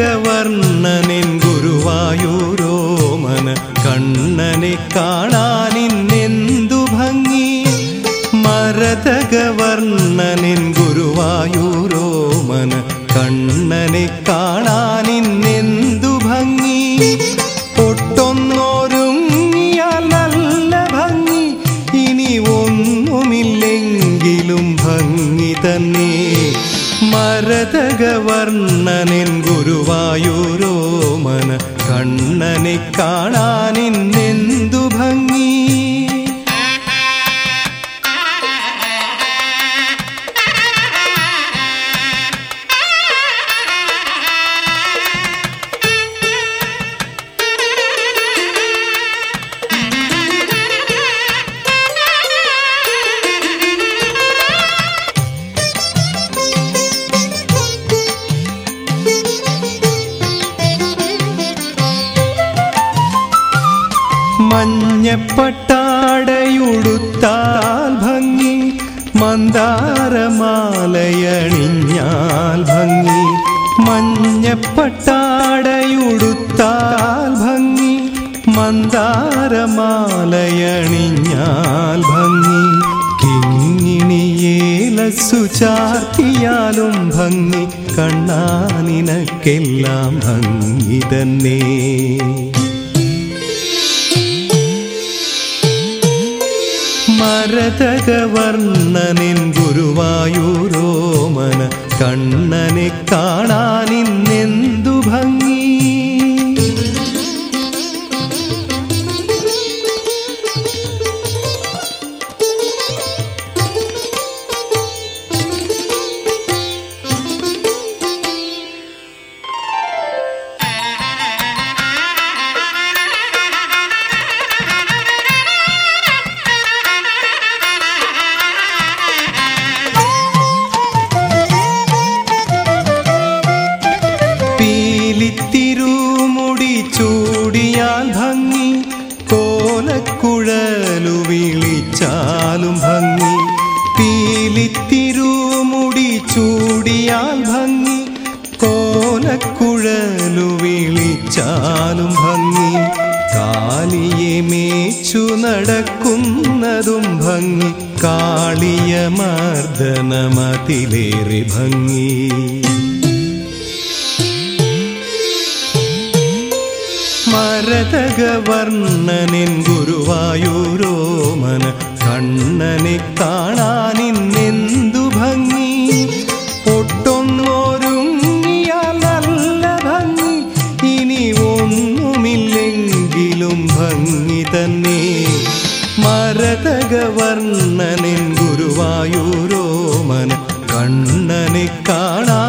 മരതകവർണ്ണനിൻ ഗുരുവായൂരോമന കണ്ണനെ കാണാനിന്നെന്തു ഭംഗി. മരതകവർണ്ണനിൻ ഗുരുവായൂരോമന കണ്ണനെ കാണാനിന്നെന്തു ഭംഗി. ഒട്ടൊന്നൊരുങ്ങിയാൽ നല്ല ഭംഗി, ഇനി ഒന്നുമില്ലെങ്കിലും ഭംഗി തന്നെ. മരതകവർണ്ണനിൻ ഗുരുവായൂരോമന കണ്ണനെ കാണാനിന്നെന്തു ഭംഗി. മഞ്ഞപ്പട്ടാടയുടുത്താൽ ഭംഗി, മന്ദാരമാലയണിഞ്ഞാൽ ഭംഗി. മഞ്ഞപ്പട്ടാടയുടുത്താൽ ഭംഗി, മന്ദാരമാലയണിഞ്ഞാൽ ഭംഗി. കിങ്ങിണിയേലസ്സു ചാർത്തിയാലും ഭംഗി, കണ്ണാനിനക്കെല്ലാം ഭംഗി തന്നെ. മരതകവർണ്ണനിൻ ഗുരുവായൂരോമന കണ്ണനെ കാണാനിന്നെന്തു ഭംഗി. പീലിത്തിരുമുടി ചൂടിയാൽ ഭംഗി, കോലക്കുഴലു വിളിച്ചാലും ഭംഗി. പീലിത്തിരുമുടി ചൂടിയാൽ ഭംഗി, കോലക്കുഴലു വിളിച്ചാലും ഭംഗി. കാളിയെ മേച്ചു നടക്കുന്നതും ഭംഗി, കാളിയ മർദ്ദനമതിലേറെ ഭംഗി. മരതകവർണ്ണനിൻ ഗുരുവായൂരോമന കണ്ണനെ കാണാനിന്നെന്തു ഭംഗി. ഒട്ടൊന്നൊരുങ്ങിയാൽ നല്ല ഭംഗി, ഇനി ഒന്നുമില്ലെങ്കിലും ഭംഗി തന്നെ. മരതകവർണ്ണനിൻ ഗുരുവായൂരോമന കണ്ണനെ കാണാൻ